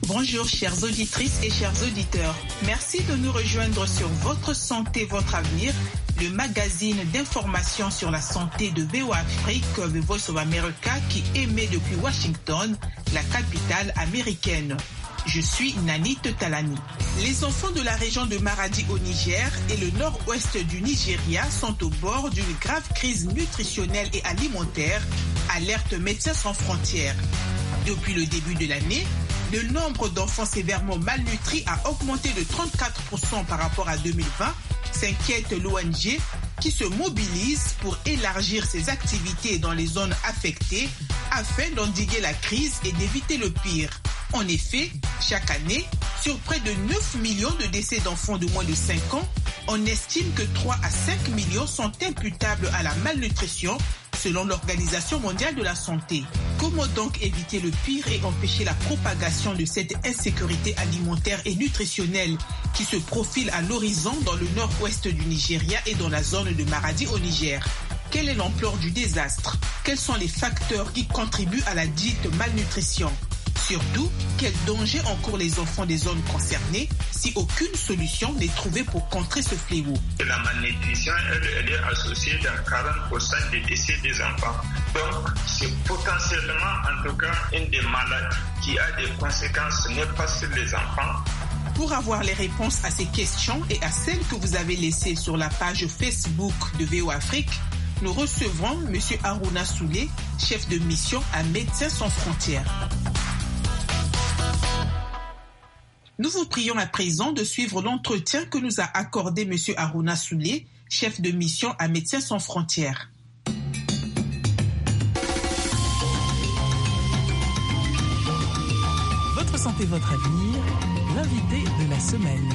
Bonjour chères auditrices et chers auditeurs. Merci de nous rejoindre sur Votre Santé, Votre Avenir, le magazine d'information sur la santé de VOA Afrique, The Voice of America, qui émet depuis Washington, la capitale américaine. Je suis Nani Talani. Les enfants de la région de Maradi au Niger et le nord-ouest du Nigeria sont au bord d'une grave crise nutritionnelle et alimentaire, alerte Médecins sans frontières. Depuis le début de l'année, le nombre d'enfants sévèrement malnutris a augmenté de 34% par rapport à 2020, s'inquiète l'ONG qui se mobilise pour élargir ses activités dans les zones affectées afin d'endiguer la crise et d'éviter le pire. En effet, chaque année, sur près de 9 millions de décès d'enfants de moins de 5 ans, on estime que 3 à 5 millions sont imputables à la malnutrition, selon l'Organisation mondiale de la santé. Comment donc éviter le pire et empêcher la propagation de cette insécurité alimentaire et nutritionnelle qui se profile à l'horizon dans le nord-ouest du Nigeria et dans la zone de Maradi au Niger? Quelle est l'ampleur du désastre? Quels sont les facteurs qui contribuent à la dite malnutrition? Surtout, quel danger encourent les enfants des zones concernées si aucune solution n'est trouvée pour contrer ce fléau? La malnutrition, elle est associée dans 40% des décès des enfants. Donc, c'est potentiellement, en tout cas, une des maladies qui a des conséquences néfastes sur les enfants. Pour avoir les réponses à ces questions et à celles que vous avez laissées sur la page Facebook de VOA Afrique, nous recevons M. Harouna Soulé, chef de mission à Médecins sans frontières. Nous vous prions à présent de suivre l'entretien que nous a accordé M. Harouna Soulé, chef de mission à Médecins sans frontières. Votre santé, votre avenir, l'invité de la semaine.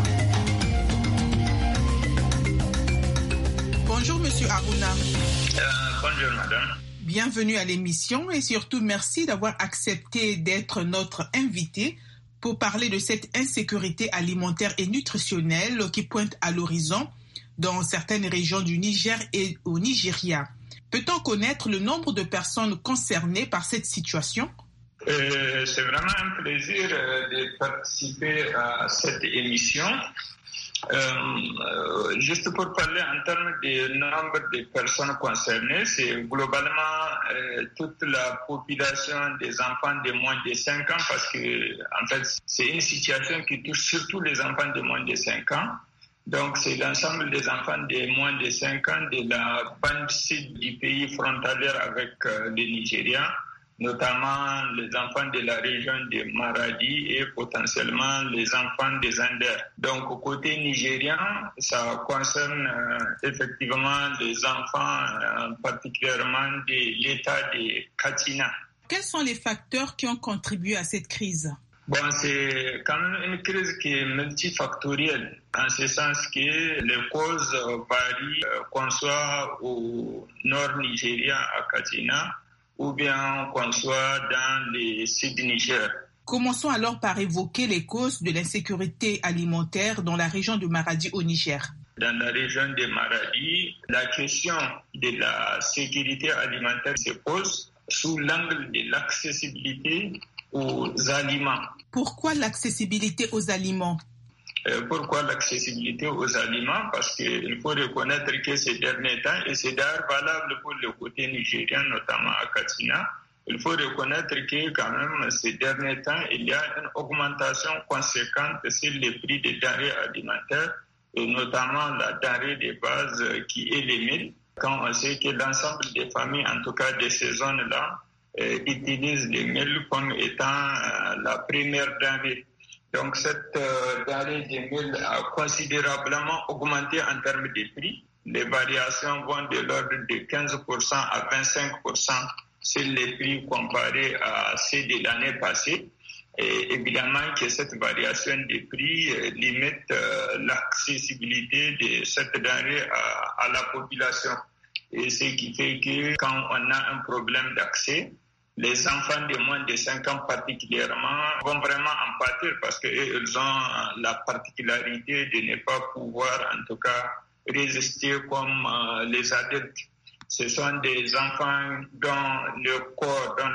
Bonjour M. Harouna. Bonjour madame. Bienvenue à l'émission et surtout merci d'avoir accepté d'être notre invité pour parler de cette insécurité alimentaire et nutritionnelle qui pointe à l'horizon dans certaines régions du Niger et au Nigeria. Peut-on connaître le nombre de personnes concernées par cette situation? C'est vraiment un plaisir de participer à cette émission. Juste pour parler en termes du nombre de personnes concernées, c'est globalement toute la population des enfants de moins de 5 ans parce que en fait c'est une situation qui touche surtout les enfants de moins de 5 ans. Donc c'est l'ensemble des enfants de moins de 5 ans de la bande sud du pays frontalier avec le Nigeria, notamment les enfants de la région de Maradi et potentiellement les enfants des Anders. Donc, côté nigérien, ça concerne effectivement les enfants, particulièrement de l'État de Katsina. Quels sont les facteurs qui ont contribué à cette crise? Bon, c'est quand même une crise qui est multifactorielle, en ce sens que les causes varient, qu'on soit au nord Nigeria, à Katsina, ou bien qu'on soit dans les sud Niger. Commençons alors par évoquer les causes de l'insécurité alimentaire dans la région de Maradi au Niger. Dans la région de Maradi, la question de la sécurité alimentaire se pose sous l'angle de l'accessibilité aux aliments. Pourquoi l'accessibilité aux aliments? Pourquoi l'accessibilité aux aliments? Parce qu'il faut reconnaître que ces derniers temps, et c'est d'ailleurs valable pour le côté nigérien, notamment à Katsina, il faut reconnaître que quand même ces derniers temps, il y a une augmentation conséquente sur les prix des denrées alimentaires, et notamment la denrée de base qui est le mil. Quand on sait que l'ensemble des familles, en tout cas de ces zones-là, utilisent le mil comme étant la première denrée. Donc cette denrée de mil a considérablement augmenté en termes de prix. Les variations vont de l'ordre de 15% à 25% sur les prix comparés à ceux de l'année passée. Et évidemment que cette variation des prix limite l'accessibilité de cette denrée à la population. Et ce qui fait que quand on a un problème d'accès, les enfants de moins de 5 ans particulièrement vont vraiment en pâtir parce qu'ils ont la particularité de ne pas pouvoir en tout cas résister comme les adultes. Ce sont des enfants dont le corps, dont